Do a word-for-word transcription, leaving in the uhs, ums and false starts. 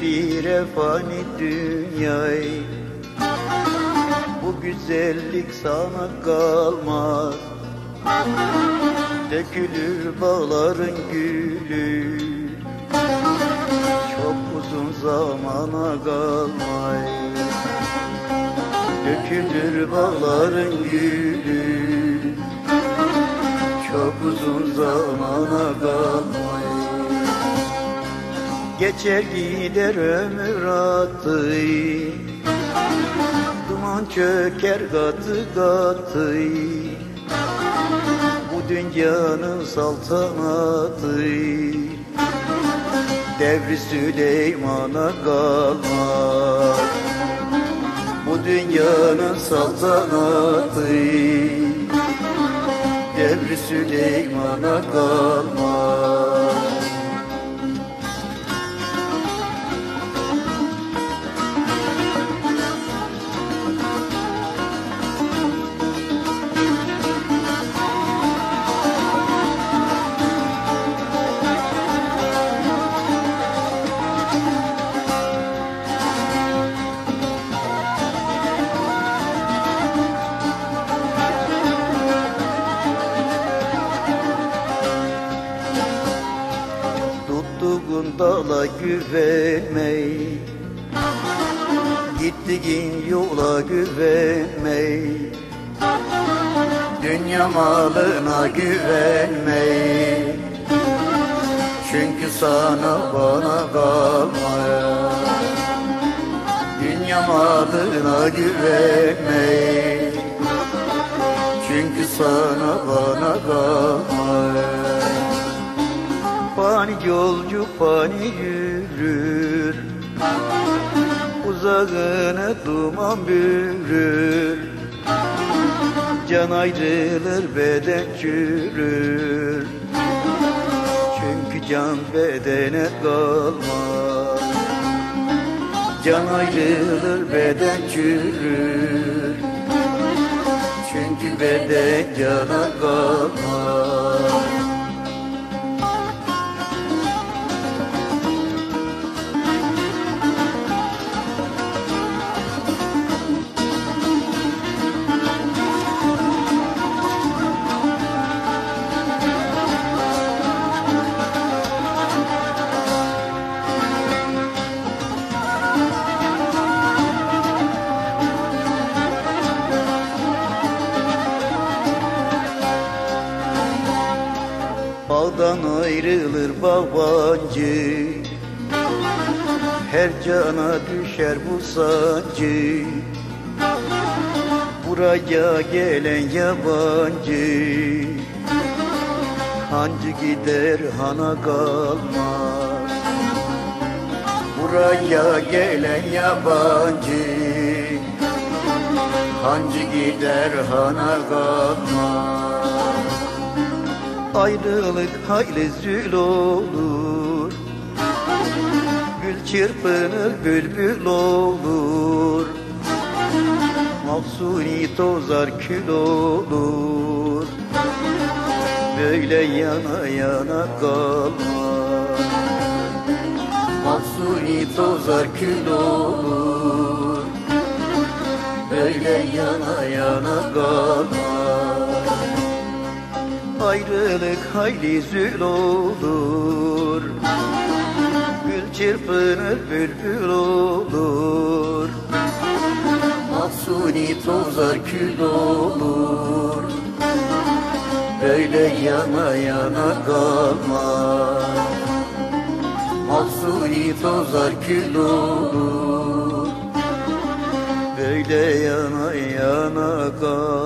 devire fani dünyayı. Bu güzellik sana kalmaz, dökülür bağların gülü. Çok uzun zamana kalmayız, dökülür bağların gülü. Çok uzun zamana kalmayız. Geçer gider ömür atı, duman çöker katı katı. Bu dünyanın saltanatı devri Süleyman'a kalmaz. Bu dünyanın saltanatı devri Süleyman'a kalmaz. Tuttuğun dala güvenmey, gittiğin yola güvenmey. Dünya malına güvenmey, çünkü sana bana kalmaya. Dünya malına güvenmey, çünkü sana bana kalmaya. Fani yolcu fani yürür, uzağını duman bürür. Can ayrılır beden çürür, çünkü can bedene kalmaz. Can ayrılır beden çürür, çünkü beden cana kalmaz. Bağdan ayrılır bağbancı, her cana düşer bu sancı. Buraya gelen yabancı, hancı gider hana kalmaz. Buraya gelen yabancı, hancı gider hana kalmaz. Ayrılık hayli zül olur, gül çırpınır bülbül olur. Mahsuni tozar kül olur, böyle yana yana kalmaz. Mahsuni tozar kül olur, böyle yana yana kalmaz. Ayrılık hayli zül olur, gül çırpınır bülbül olur. Mahsuni tozar kül olur, böyle yana yana kalmaz. Mahsuni tozar kül olur, böyle yana yana kalmaz.